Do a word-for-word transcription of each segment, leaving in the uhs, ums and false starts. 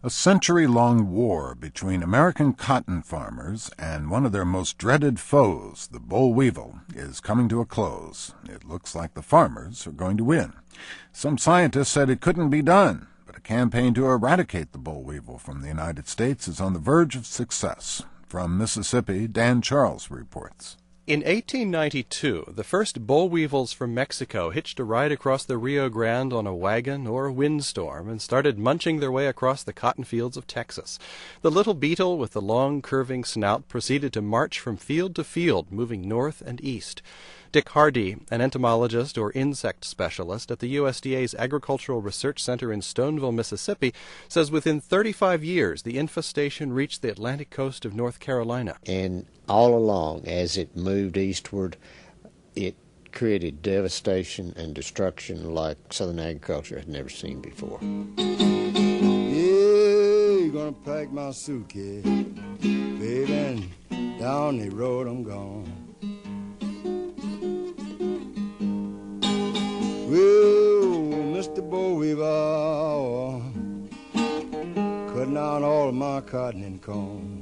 A century-long war between American cotton farmers and one of their most dreaded foes, the boll weevil, is coming to a close. It looks like the farmers are going to win. Some scientists said it couldn't be done, but a campaign to eradicate the boll weevil from the United States is on the verge of success. From Mississippi, Dan Charles reports. In eighteen ninety-two, the first boll weevils from Mexico hitched a ride across the Rio Grande on a wagon or a windstorm and started munching their way across the cotton fields of Texas. The little beetle with the long, curving snout proceeded to march from field to field, moving north and east. Dick Hardy, an entomologist or insect specialist at the U S D A's Agricultural Research Center in Stoneville, Mississippi, says within thirty-five years the infestation reached the Atlantic coast of North Carolina. And all along, as it moved eastward, it created devastation and destruction like Southern agriculture had never seen before. Yeah, you're gonna pack my suitcase, baby, and down the road I'm gone. Well, Mister Boll Weevil, cutting out all of my cotton and corn.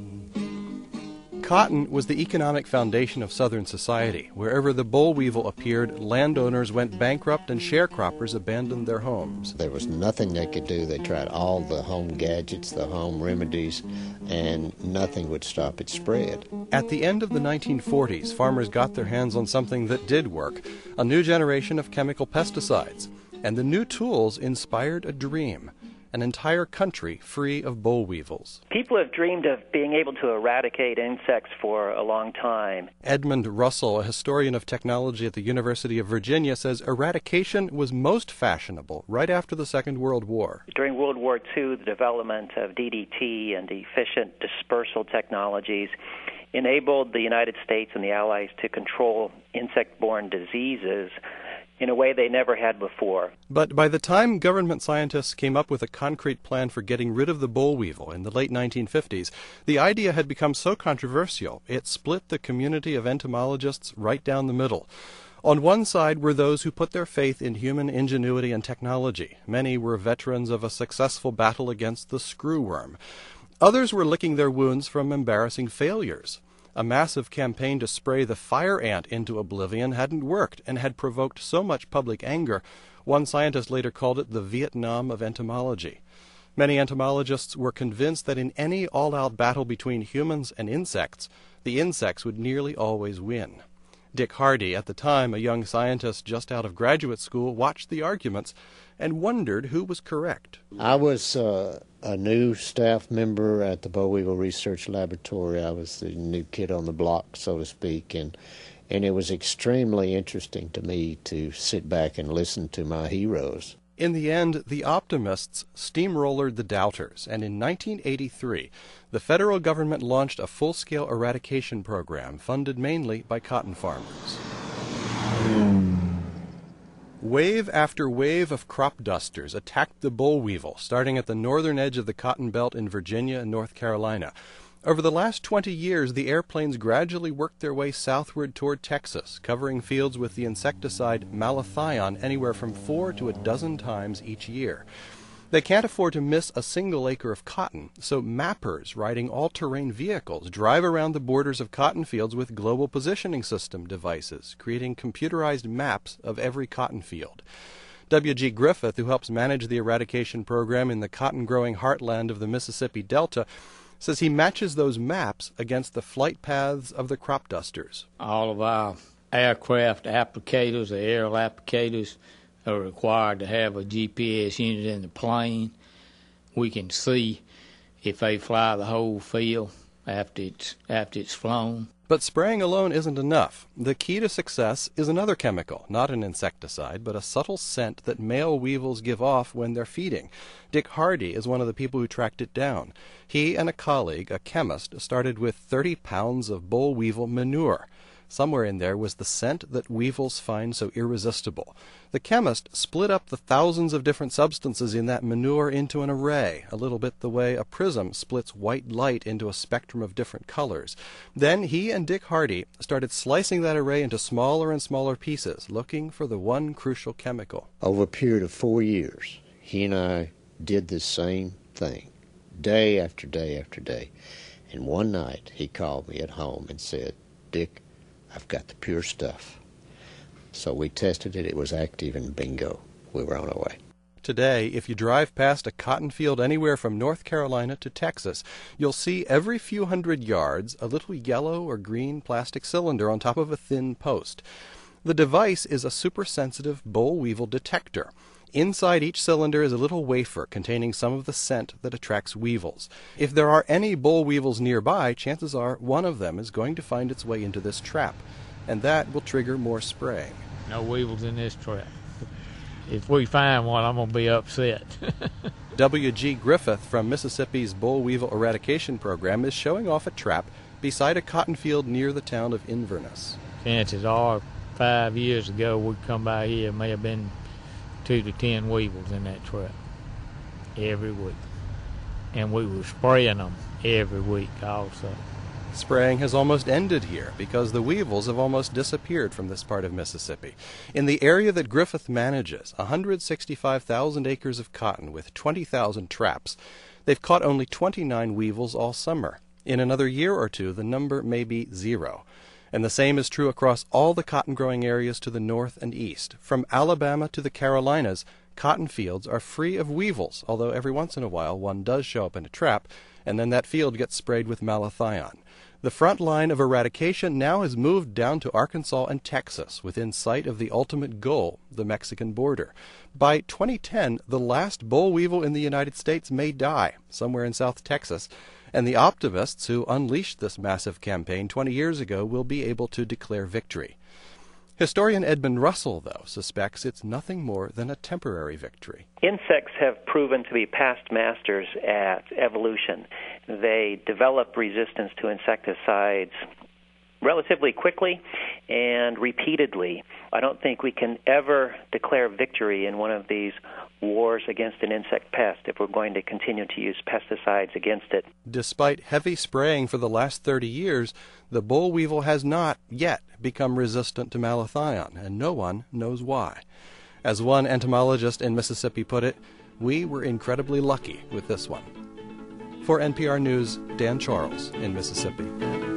Cotton was the economic foundation of Southern society. Wherever the boll weevil appeared, landowners went bankrupt and sharecroppers abandoned their homes. There was nothing they could do. They tried all the home gadgets, the home remedies, and nothing would stop its spread. At the end of the nineteen forties, farmers got their hands on something that did work, a new generation of chemical pesticides. And the new tools inspired a dream. An entire country free of boll weevils. People have dreamed of being able to eradicate insects for a long time. Edmund Russell, a historian of technology at the University of Virginia, says eradication was most fashionable right after the Second World War. During World War Two, the development of D D T and efficient dispersal technologies enabled the United States and the Allies to control insect-borne diseases in a way they never had before. But by the time government scientists came up with a concrete plan for getting rid of the boll weevil in the late nineteen fifties, the idea had become so controversial it split the community of entomologists right down the middle. On one side were those who put their faith in human ingenuity and technology. Many were veterans of a successful battle against the screwworm. Others were licking their wounds from embarrassing failures. A massive campaign to spray the fire ant into oblivion hadn't worked and had provoked so much public anger, one scientist later called it the Vietnam of entomology. Many entomologists were convinced that in any all-out battle between humans and insects, the insects would nearly always win. Dick Hardy, at the time a young scientist just out of graduate school, watched the arguments and wondered who was correct. I was uh, a new staff member at the Boll Weevil Research Laboratory. I was the new kid on the block, so to speak, and and it was extremely interesting to me to sit back and listen to my heroes. In the end, the optimists steamrollered the doubters, and in nineteen eighty-three, the federal government launched a full-scale eradication program funded mainly by cotton farmers. Wave after wave of crop dusters attacked the boll weevil, starting at the northern edge of the cotton belt in Virginia and North Carolina. Over the last twenty years, the airplanes gradually worked their way southward toward Texas, covering fields with the insecticide malathion anywhere from four to a dozen times each year. They can't afford to miss a single acre of cotton, so mappers riding all-terrain vehicles drive around the borders of cotton fields with global positioning system devices, creating computerized maps of every cotton field. W G Griffith, who helps manage the eradication program in the cotton-growing heartland of the Mississippi Delta, says he matches those maps against the flight paths of the crop dusters. All of our aircraft applicators, the aerial applicators, are required to have a G P S unit in the plane. We can see if they fly the whole field after it's, after it's flown. But spraying alone isn't enough. The key to success is another chemical, not an insecticide, but a subtle scent that male weevils give off when they're feeding. Dick Hardy is one of the people who tracked it down. He and a colleague, a chemist, started with thirty pounds of boll weevil manure. Somewhere in there was the scent that weevils find so irresistible. The chemist split up the thousands of different substances in that manure into an array, a little bit the way a prism splits white light into a spectrum of different colors. Then he and Dick Hardy started slicing that array into smaller and smaller pieces, looking for the one crucial chemical. Over a period of four years, he and I did the same thing. day after day after day. And one night he called me at home and said, "Dick, I've got the pure stuff." So we tested it. It was active, and bingo, we were on our way. Today, if you drive past a cotton field anywhere from North Carolina to Texas, you'll see every few hundred yards a little yellow or green plastic cylinder on top of a thin post. The device is a supersensitive boll weevil detector. Inside each cylinder is a little wafer containing some of the scent that attracts weevils. If there are any boll weevils nearby, chances are one of them is going to find its way into this trap, and that will trigger more spraying. No weevils in this trap. If we find one, I'm going to be upset. W G Griffith from Mississippi's boll weevil eradication program is showing off a trap beside a cotton field near the town of Inverness. Chances are, five years ago, we'd come by here, may have been two to ten weevils in that trap every week. And we were spraying them every week also. Spraying has almost ended here because the weevils have almost disappeared from this part of Mississippi. In the area that Griffith manages, one hundred sixty-five thousand acres of cotton with twenty thousand traps, they've caught only twenty-nine weevils all summer. In another year or two, the number may be zero. And the same is true across all the cotton-growing areas to the north and east. From Alabama to the Carolinas, cotton fields are free of weevils, although every once in a while one does show up in a trap, and then that field gets sprayed with malathion. The front line of eradication now has moved down to Arkansas and Texas, within sight of the ultimate goal, the Mexican border. By twenty ten, the last boll weevil in the United States may die, somewhere in South Texas, and the optimists who unleashed this massive campaign twenty years ago will be able to declare victory. Historian Edmund Russell, though, suspects it's nothing more than a temporary victory. Insects have proven to be past masters at evolution. They develop resistance to insecticides relatively quickly and repeatedly. I don't think we can ever declare victory in one of these wars against an insect pest if we're going to continue to use pesticides against it. Despite heavy spraying for the last thirty years, the boll weevil has not yet become resistant to malathion, and no one knows why. As one entomologist in Mississippi put it, we were incredibly lucky with this one. For N P R News, Dan Charles in Mississippi.